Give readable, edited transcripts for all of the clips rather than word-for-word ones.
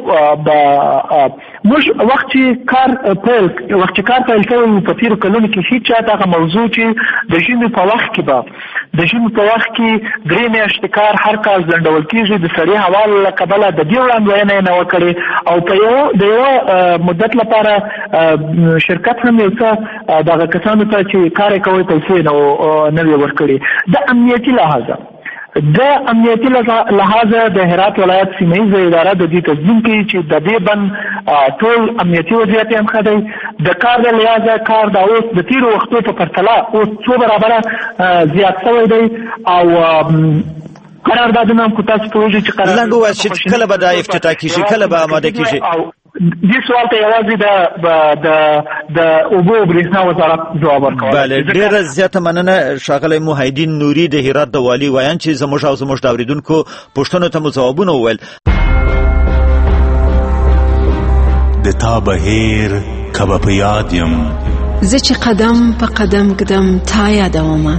موږ وخت چې کار پیل کوو په تیرو کلونو کې هیڅ چا دغه موضوع چې د ژمي په وخت کې 3 میاشتې کار هر کال ځنډول کېږي د سړې هوا له کبله د دې وړاندوینه یې نه وکړې او په یوه مدت لپاره شرکت هم یو څه دغه کسانو ته چې کار یې کوي پیسې نه وي ورکړې. د امنیتي لحاظه د هرات ولایت سیمهیزه اداره د دې تصمیم کوي چې د دې بند ټول امنیتي وضعیت هم ښه دی. د کار د لحاظه کار د اوس د تیرو وختو په پرتله اوس 2 برابره زیات شوی دی او قراردادونه هم تاسو پوهیږئ چې لنډ ووایاست چې کله به دا افتتاح کېږي، کله به آماده کېږي؟ دې سوال ته یوازې د اوبو او برېښنا وزارت ځواب ورکوي. بله، ډېره زیاته مننه ښاغلی محیدین نوري د هرات د والي وایان چې زموږ او زموږ د اورېدونکو پوښتنو ته مو ځوابونه وویل. د تا بهیر که به په یاد یم، زه چې قدم په قدم ږدم تا یادومه.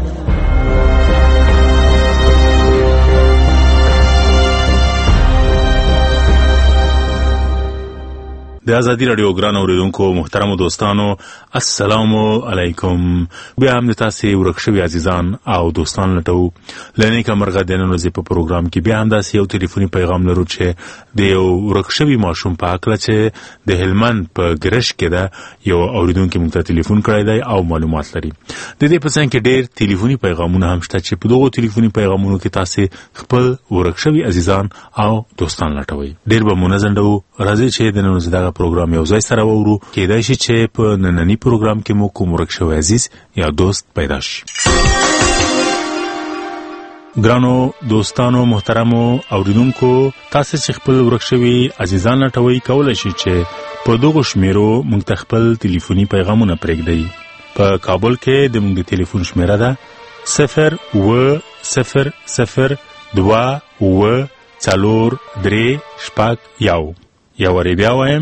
د ازادي راډیو ګران اوریدونکو محترمو دوستانو، السلام علیکم. بیا هم د تاسې ورک شوي عزیزان او دوستان لټو لنیکه مرغه د نن ورځې په پروګرام کې بیا هم داسې یو تلیفوني پیغام لرو چې د یو ورک شوي ماشوم په هکله چې د هلمند په ګرش کې ده یو اوریدونکي موږ ته تلیفون کړی دی او معلومات لري. د دې په څنګ کې ډېر تلیفوني پیغامونه هم شته چې په دغو تلیفوني پیغامونو کې تاسې خپل ورک شوي عزیزان او دوستان لټوئ. ډېر به مو نه ځنډوو، راځئ چې د نن ورځې دغه پروګرام یو ځای سره وورو. کېدای شي چې په نننی پروګرام کې مو کوم ورک شوی عزیز یا دوست پیدا شي. ګرانو دوستانو محترمو اوریدونکو، تاسو چې خپل ورک شوي عزیزان لټوئ کولی شي چې په دغو شمیرو موږ ته خپل تلیفوني پیغامونه پرېږدئ. په کابل کې د موږ د تلیفون شمیره ده 0800243 یا وری بیا وایم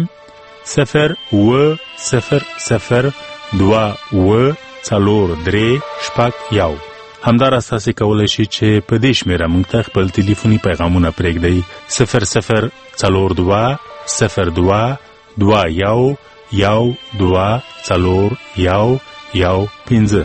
0800243 همدارس تاسې کولی شي چې په دې شمیره موږ ته خپل تلیفوني پیغامونه پرېږدئ 00221124115.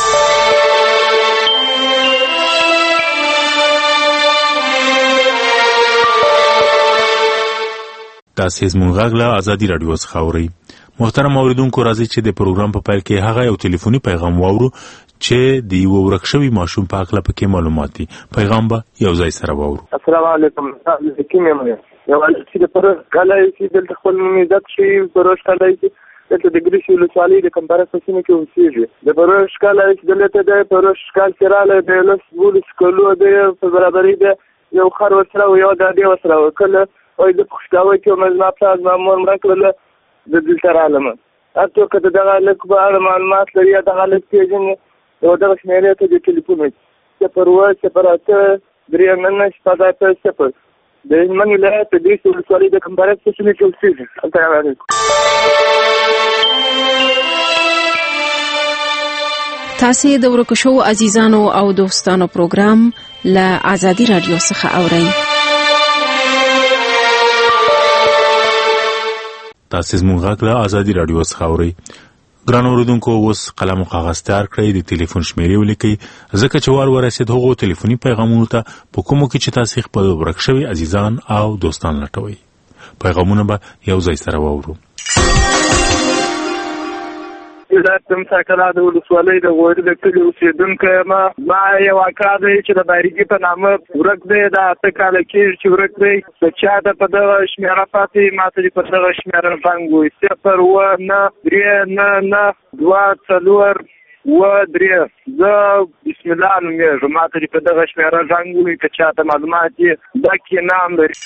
تاسې زموږ غږ له ازادي راډیو څخه اورئ. محترم اوریدونکو، راځئ چې د پروګرام په پیل کې هغه یو تلیفوني پیغام واورو چې د یوه ورک شوي ماشوم په هکله پکې معلومات دي. پیغام به یو ځای سره واورو. السلام علیکم. حکیم یم. یو چې د پروژ کله چې دلته خپل نوم عزت شي پروژ کله چې دلته د ګریشي ولسوالۍ د کمباره په سیمه کې اوسېږي. د پروژ کله چې دلته د پروژ کال چې راغلی د لس بولس کلو د په برابرۍ د یو خر ورسره و یو ګاډۍ ورسره و. کله وایي د پښتاوۍ کې زما پلار زما مور مړه کړله د دلته رالم. هر څوک د دغه هلک په اړه معلومات لري یا دغه هلک پېژني نو دغه شمېرې ته د ټلیفون 0 د هلمند ولایت د ګریشي ولسوالۍ د کمباره په سیمه کې اوسېږي. السلام علیکم. تاسې د ورکو شوو عزیزانو او دوستانو پروګرام له ازادي راډیو څخه اورئ. تاسې زموږ غږ له ازادي راډیو څخه اورئ. ګران اوریدونکو، اوس قلم او کاغذ تیار کړئ، د تلیفون شمیرې ولیکئ، ځکه چې وار ورسېد هغو تلیفوني پیغامونو ته په کومو کې چې تاسې خپل ورک شوي عزیزان او دوستان لټوئ. پیغامونه به یو ځای سره واورو. د مساکله د ولسوالۍ د غوري د کلي اوسېدونکی یم. ما یو اکا دی چې د بارګي په نامه ورک دی. دا 8 کاله کېږي چې ورک دی. د چا ته په دغه شمېره پاتې ما ته په دغه شمېره زنګ ووایي 0193242 زه بسم الله نومېږم. ما ته په دغه شمېره زنګ ووایي که چا ته معلومات یې دکې نام لري.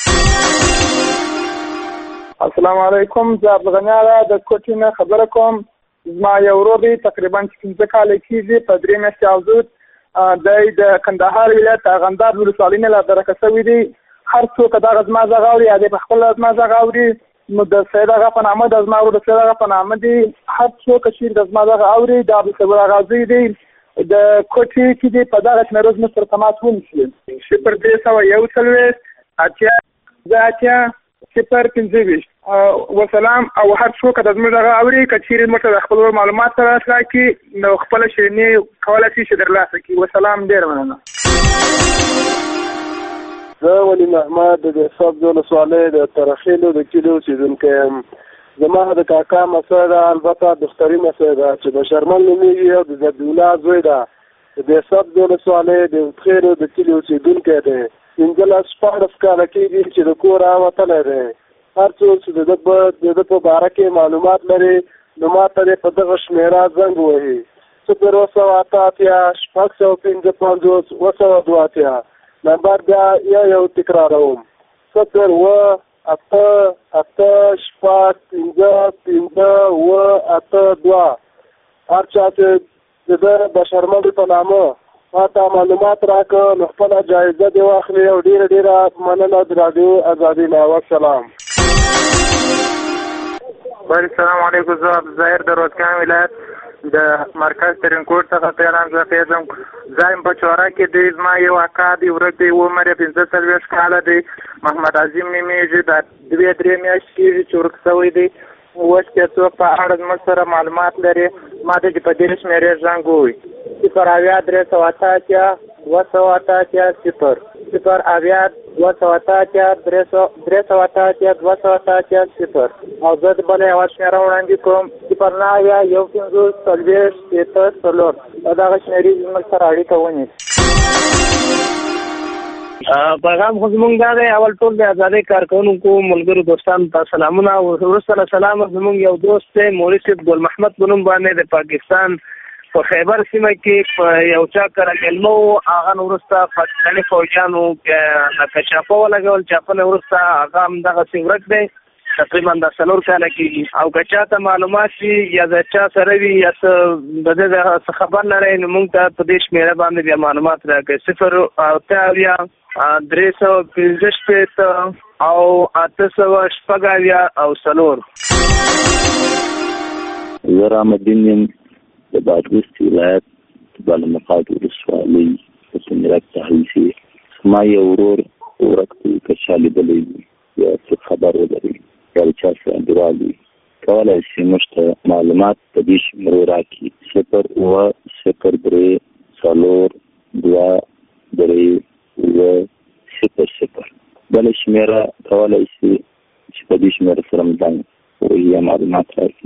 السلام علیکم. زه عبدالغني د کوټې نه خبره کوم. زما یو ورور دی تقریبا 15 کاله کېږي. په 3 میاشتې اوزود دی د کندهار ولایت ارغنداب ولسوالۍ نه لادرکه شوی دی. هر څوک دغه زما غږ اوري یا د خپل زما غږ اوري نو د سید هغه په نامه د زما ورور د سید هغه په نامه دی. هر څوک چې د زما غږ اوري د عبدالصبور غازي دی د کوټې کې دی په دغه شمېرو زموږ سره تماس ونیسي 0301 80 025 وسلام. او هر څوک د زموږ دغه اوري که چیرې موږ ته خپل معلومات سره راکړي نو خپل شیریني کولی شي چې درلاسه کړي. وسلام، ډېر مننه. زه ولي محمد د سبز ولسوالۍ د ترخیلو د کلیو اوسېدونکی یم. زما د کاکا مسله ده، البته دختري مسله ده چې د شرمن نومېږي او د ضبیالله زوی ده. د سبز ولسوالۍ د ترخیلو د کلیو اوسېدونکی دی. 15 کاله کېږي چې د کوره وتلی دی. هر څوک چې د ده په باره کې معلومات لري نو ما ته یې په دغه شمېره زنګ ووهي: 028 655 282. نمبر بیا یو تکراروم: 01885 هر چا چې د ده بشرمل په نامه ما ته معلومات راکړه نو خپله جایزه دې واخلي. او ډېره مننه د راډیو ازادي نه. والسلام. السلام علیکم. زه عبدالظاهر د روزګان ولایت د مرکز ترینکوټ څخه پیغام زخیږم. زایم په چوره کې دی. زما یو اکا دی، ورک دی، عمر یې 45 کاله دی. محمد عظیم نومېږي. دا 2-3 میاشتې کېږي چې ورک شوی دی. اوس که څوک په اړه زموږ سره معلومات لري ما ته چې په دې شمېرې زنګ ووهي: 080 288 080 او زه د بله یوه شمېره وړاندې کوم: 091 او دغه شمېرې زموږ سره اړیکه ونیسي. پیغام خو زمونږ دا دی، اول ټول د ازادۍ کارکوونکو ملګرو دوستانو ته سلامونه. وروسته له سلامه زمونږ یو دوست دی موري صاحب ګل محمد په نوم باندې د پاکستان په خیبر سیمه کې په یو چا کره مېلمه و. هغه نه وروسته پاکستاني فوجیانو لکه چاپه ولګول. چاپه نه وروسته هغه همدغسې ورک دی، تقریبا دا 4 کاله کېږي. او که چا ته معلومات وي یا د چا سره وي یا څه د ده څه خبر لرئ نو موږ ته په دې شمېره باندې بیا معلومات راکړئ: 088 315 او 816 او 4. زه رحمدین یم د بادغیس ولایت بالمقاد ولسوالۍ په سمرک تحریسي. زما یو ورور ورک دی، که چا لیدلی وي یا څه خبر ولري یا د چا سره انډیوال وي کولی شي موږ ته معلومات په دې شمېرو راکړي: 07923 بله شمېره کولی شي چې په دې شمېره سره م زنګ ووهي یا معلومات راکړي: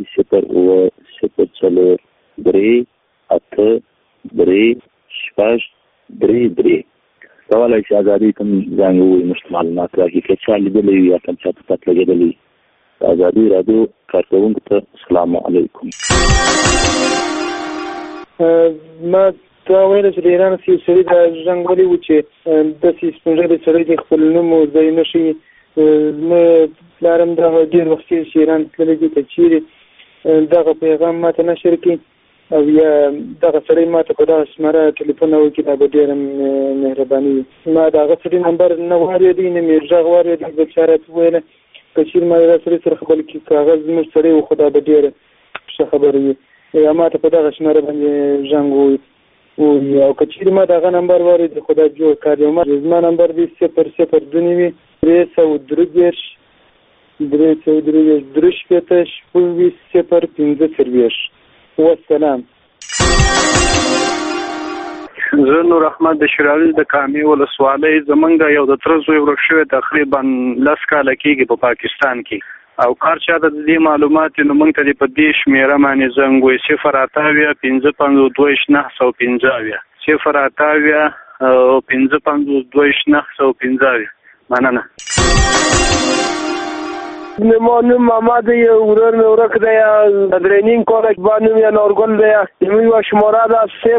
080383633 کولی شي ازادۍ ته زنګ ووهي موږ ته معلومات راکړي. که چا لیدلی وي یا کوم چا ته پته لګېدلی وي ازادي راډیو کارکوونکو ته السلام علیکم. ما تا ویله چې د ایران یو سړي دا زنګ ولی و چې داسې سپینږیری سړی دی خپل نوم ځای نه ښیي. زما پلار هم دغه ډېر وخت کېږي چې ایران تللی دی، که چیرې دغه پیغام ما ته نشر کړي او یا دغه سړی ما ته په دغه شمېره ټلیفون وکړي دا به ډېره مهرباني وي. ما د هغه سړي نمبر نه واورېدی نه مې غږ واورېدی، بل چا راته وویله که چیرې ما د سړي سره خبرې کړي که هغه زموږ سړی و خو دا به ډېره ښه خبره وي یا ما ته په دغه شمېره باندې زنګ ووهي. او که چیرې ما دغه نمبر واورېدی خو دا جوړ کار دی. زما نمبر دی 002 333 015. والسلام. زه نور احمد د شراویز د کامې ولسوالۍ. زمونږ یو د تره زوی ورک شوی تقریبا 10 کاله کېږي په پاکستان کې. او کار چا د دې معلومات نو موږ ته په دې شمېره باندې زنګ ووهي: 080 مننه. نمانم محمد یو ورور مې ورک دی، درېنینګ کالج باندې یا نورګل دی. یوه شماره ده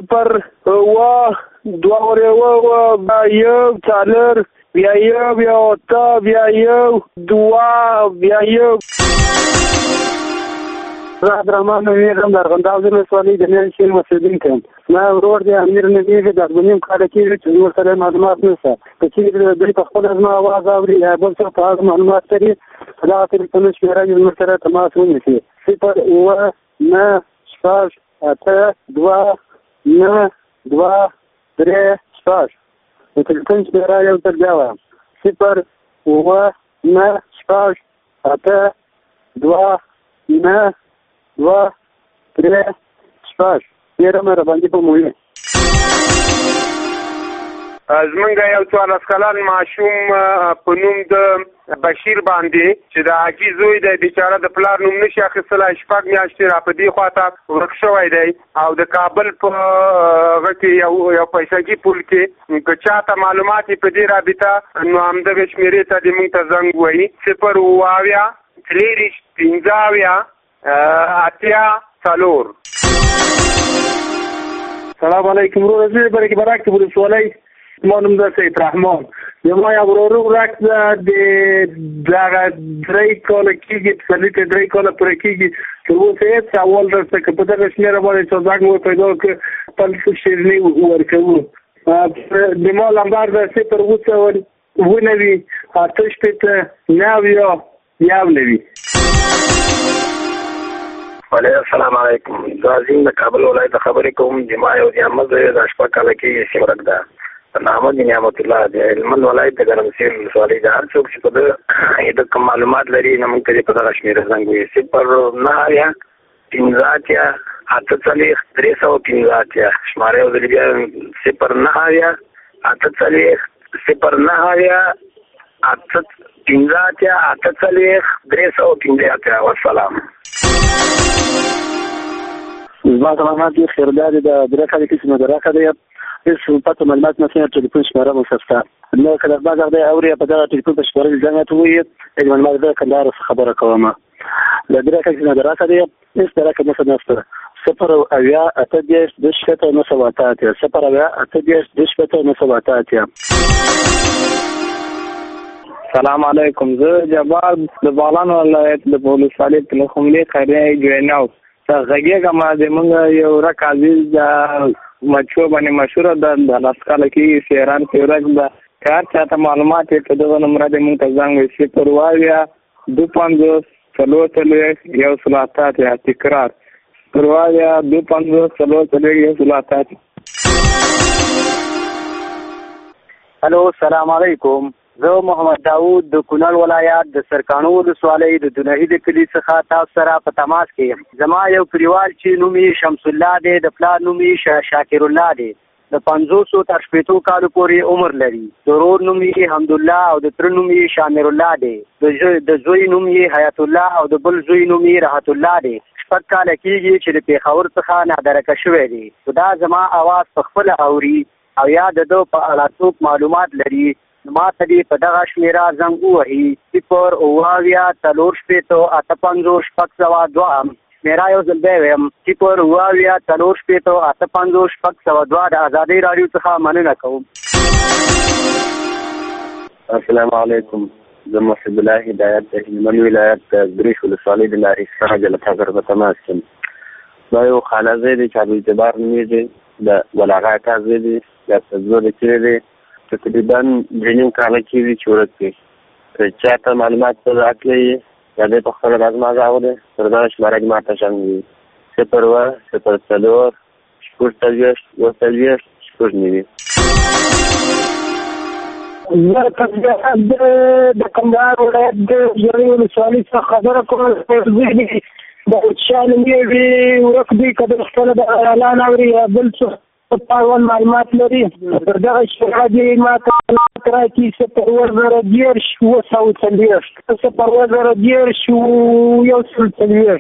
0 بیا 8 بیا 2 زه عبدالرحمن نومېږم د ارغنداب ولسوالۍ د مین شین اوسېدونکی یم. زما ورور دی امیر نومېږي، د 2.5 کاله کېږي چې ورسره معلومات نشته. که چېرې دوی په خپله زما اواز اوري یا بل څوک په هغه معلومات لري په دغه ټلیفون شمېره یې زموږ سره تماس ونیسي: 089829236. د ټلیفون شمېره یو ځل بیا وایم: 08982923636. 6 8 2 9 2 3 6 ډېره مهرباني به مو وي. زمونږ یو 14 کلن ماشوم په نوم د بشیر باندې چې د حاجي زوی دی بیچاره د پلار نوم نشي اخیستلی 6 میاشتې را په دې خواته ورک شوی دی او د کابل په هغه کې یو پیسګي پول کې که چاته معلومات په دې رابطه نو همدغه شمېرې ته دې موږ ته زنګ ووهي 0 سلام علیکم ورور زه برکې براک ته ولسوالۍ ما نوم ده سید رحمان. زما یو ورور ورک د دغه 3 کاله کېږي پسرلي ته 3 کاله پوره کېږي تر اوسه هېڅ اول درته که په دغه شمېره باندې چې زنګ مو پیدا کړ خپل شیریني ورکوو. د ما لمبر ده 0 السلام علیکم. عظیم د کابل ولایت خبرې کوم. جما یو د احمد د 8 کاله کې سیمرک ده نامه د نعمت الله د هلمند ولایت د ګرمسیر ولسوالۍ د هر څوک چې په د کوم معلومات لري نو موږ ته په دغه شمېره زنګ ووهي 0 شماره یو ځل بیا 0 والسلام. زما سلامات دي خیرداد د درکه د کیسه درکه دی هیڅ پته معلومات نه څنګه ټلیفون شماره مو سفته نو کله بعد د اوري په دغه ټلیفون په شماره ځنګه ته وي د معلومات د کندهار خبره کوم د درکه د درکه دی هیڅ درکه نه نشته 0 سلام علیکم. زه جبار د بالان ولایت د ولسوالۍ په خملې خیریه جویناو غږیږم د موږ یو رک عزیز د مچو باندې مشهور د لاسکاله کې شهران کې ورک د کار چاته معلومات په دغه نمبر د موږ ته زنګ وي 0 یو صلاتات یا تکرار 0 یو صلاتات. الو السلام علیکم. زه محمد داوود د کونړ ولایت د سرکانو ولسوالۍ د دونهي د کلي څخه تاسو سره په تماس کې یم. زما یو کلیوال چې نوم یې شمس الله دی د پلار نوم یې شاکر الله دی د 500 تر 50 کالو پورې عمر لري. د ورور نوم یې حمدالله او د تر نوم یې شامر الله دی. د زوی نوم یې حیات الله او د بل زوی نوم یې راحت الله دی. 6 کاله کېږي چې د پېښور څخه نادرکه شوی دی. دا زما اواز په خپله اوري او یا د ده په اړه څوک معلومات لري ما ته دې په دغه شمېره زنګ ووهي 0 شمېره یو ځل بیا ویم 0 د ازادۍ راډیو څخه مننه کوم. السلام علیکم. زه محب الله هدایت د هلمند ولایت د دریش ولسوالۍ د لارې څخه جلته سره په تماس یم. دا یو خانه دی چې عبدالجبار نومېږي د ولاغه کازی دی د تزور کړی دی تقریبا 2 کاله کېږي چې ورک دی. چاته معلومات په راکړی یا دی په خپله لازمه راغلی تر دغه شماره کې ماته زنګ ووهي 0 د کندهار ولایت د ژړۍ ولسوالۍ څخه خبره کوم. د چا نوم یې ورک دی که د خپله د اعلان اوري یا بل څه اول معلومات لري دغه شماره دې ما ته راکړي 0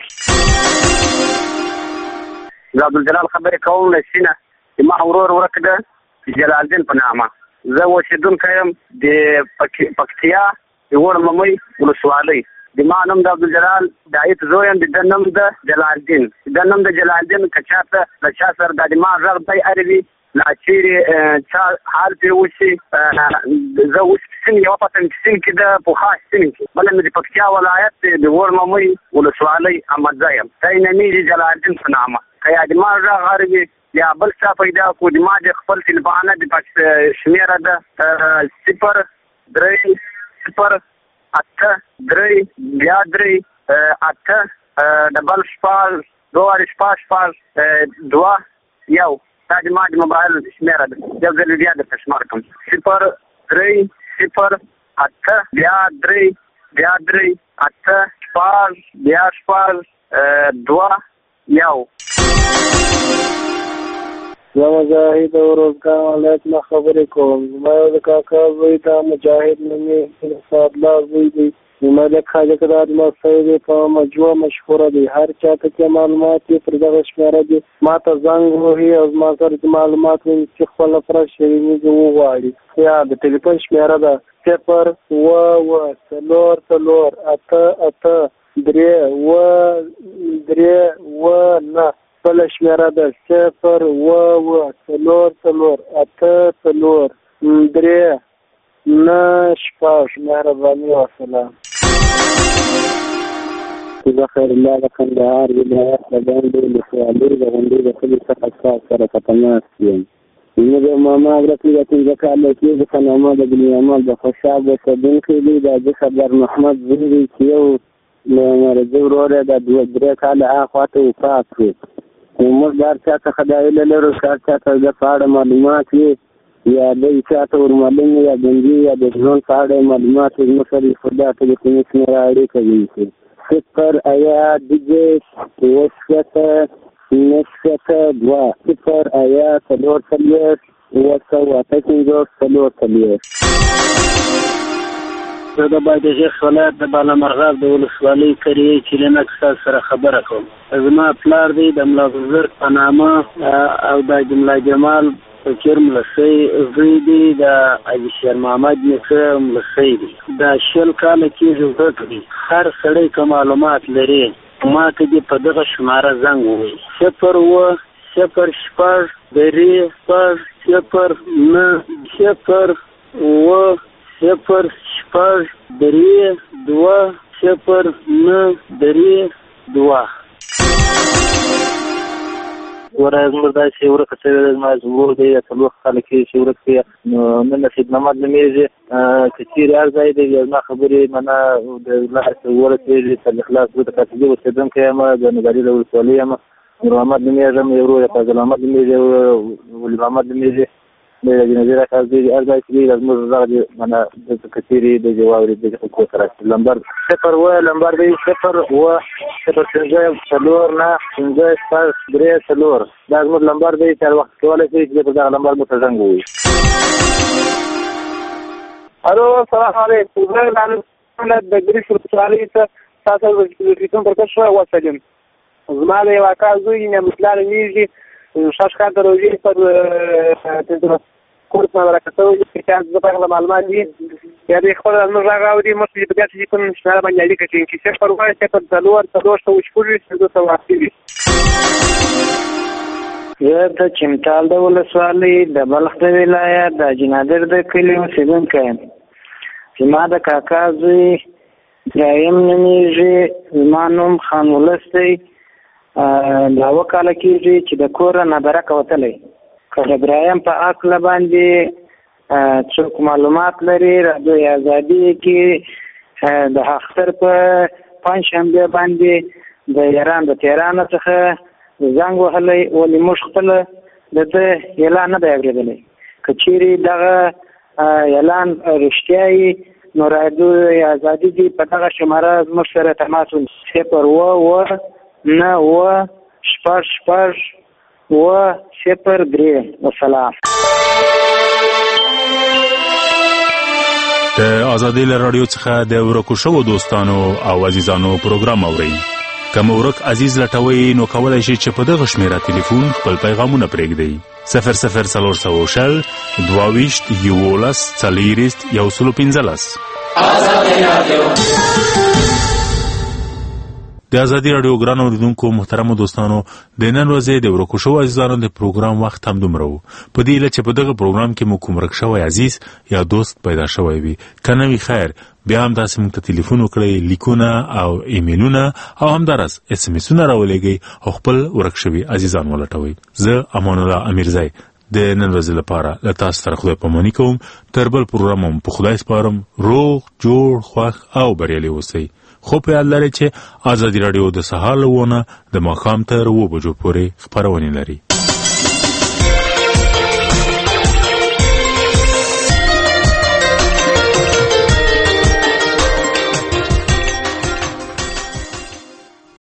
زه عبدالجلال خبرې کوم له سینه چې ما ورور ورک ده جلال الدین په نامه. زه اوسېدونکی یم د پکتیا د وړممۍ ولسوالۍ. د ما نوم د عبدالجلال د ایت زوی یم د ده نوم د جلال الدین. د نوم د جلال الدین که چاته له چا سره دا د ما غږ دی اروي لا چیرې چا حال پرې وشي زه اوس سین یوه پتن سین کې د پوخا سین کې بله مې د پکتیا ولایت د وړممۍ ولسوالۍ احمدزی یم. دا یې نومېږي جلال الدین په نامه. که یا د ما غږ اروي یا بل څه پیدا کړو د ما د خپل تلفانه د شمېره ده 0 8 3 بیا 3 8 ډبل 6 2 1 دا د ما د موبایل شمېره ده. یو ځل بیا درته شمار کړم 0 3 0 8 بیا 3 بیا 3 8 4 بیا 2 1. زه مجاهد او روزګار ولایت نه خبرې کوم. زما د کاکا زوی دا مجاهد نومې سعدالله زوی دی. ملک خالق راد مسعود په مجموعه مشهوره دی. هر چاته کې معلومات پر دغه شمیره دي ما ته زنګ وهي او زما سره معلومات وي چې خپل افراد شریمي وغواړي. یا د ټلیفون شمیره ده 0 و 4 4 8 3 و 9. بل شمیره ده 0 و 4 4 8 3 9 شپږ. مهرباني وسلام. زه خیر الله د کندهار ولایت د باندې ولسوالۍ د غونډۍ د کلي څخه سره په تماس یم. زموږ ماما حضرت د کال کې د خنامه د بنیامال د خوشاب اوسېدونکی دی. د خبر محمد زوی دی چې یو مرضي ورور یې د 2-3 کاله هاخوا ته وفات شو. موږ د هر چا څخه دا هیله لرو چې هر چا ته د په اړه معلومات وي یا د چا ته ورمعلوم یا بندي یا د ژوند په اړه معلومات زموږ سره خدا ټلیفوني شمیره اړیکه ونیسي. 0 آیا دیگه 2 نشته 2 0 آیا 4 4 و 7 زه د بادغیس ولایت د بالامرغاب د ولسوالۍ کریې چیلنک سره خبره کوم. زما پلار دی د ملا بزرګ په نامه او د ملا جمال فکر ملسی زوی دی د حاجي شیر محمد نیکه ملسی دی. د 20 کاله کېږي زده کړي. هر سړی که معلومات لري ما ته دې په دغه شماره زنګ ووایي 0 و 0 شپږ 3 0 9 0 و 0 شپږ 3 2 0 9 3 2. ورځ مردا چې ورکه څه د ما زموږ دی څلور کاله کې چې ورکه نن نصیب محمد نمیږي چې چیرې ارزای دی ما خبرې منه د لاس ورته د اخلاص د کاتبي وسیدم کې ما د نګاری د ولسوالۍ ما محمد نمیږم یو ورو په محمد نمیږي ولي محمد نمیږي د جنازې راځي دی ارزای چې لازم زغ منه د کثیرې د جواب د حکومت سره لمبر 0 و لمبر دی 0 و 0 4 نه 3 4 دا زموږ لمبر دی چې وخت کولای شي چې په دا لمبر مو ته زنګ وي. الو السلام علیکم. زه د ګریس ولسوالۍ څخه تاسو د ټلیفون پر کښه وسلم. زما د یو اکا زوی نه مثال نیږي شاشکا دروځي پر کورس نه راکټوي چې د په معلومات دي یا د خپل نو راغوري مخکې په داسې کوم شمال باندې اړیکه چې څه پروا چې په څلور څه وشپوري څه څه واقعي. زه د چمتال د ولسوالۍ د بلخ د ولایت د جنادر د کلي اوسېدونکی یم. زما د کاکا زوی ابراهیم نومیږي. زما نوم خان ولس دی. دا 2 کاله کېږي چې د کوره نابرکه وتلی. که د ابراهیم په عقله باندې څوک معلومات لري رادیو ازادي کې د اختر په پنځشنبه باندې د ایران د تهران څخه زنګ وهلی ولې موږ خپل د ده اعلان نه دی اورېدلی. که چیرې دغه اعلان رښتیا وي نو رادیو ازادي دي په دغه شماره زموږ سره تماس ونیسي 0 و 9 و 6 و 0 3. والسلام. د ازادي رادیو څخه د ورکو شو دوستانو او عزیزانو پروګرام اورئ. کوم ورک عزیز لټوي نو کولای شي چې په دغه شمیره ټلیفون خپل پیغامونه پرېږدي 00300 22 11 40 115. ازادي رادیو د ازادي رادیو ګران اوریدونکو محترمو دوستانو د نن ورځې د ورکو شو عزیزانو د پروګرام وخت هم دومره و. په دې هیله چې په دغه پروګرام کې مو کوم ورک شوی عزیز یا دوست پیدا شوی وي. که نه وي خیر بیا هم داسې موږ ته ټلیفون وکړئ، لیکونه او ایمیلونه او همداراز SMS-ونه راولېږئ او خپل ورک شوي عزیزان ولټوئ. زه امان الله امیرزی د نن ورځې لپاره له تاسو سره خدای پاماني کوم. تر بل پروګرام هم په خدای سپارم. روغ جوړ خوښ او بریالي اوسئ. خو په یاد لرئ چې ازادي راډیو د سهار له 9 د ماښام تر 2 بجو پورې خپرونې لري.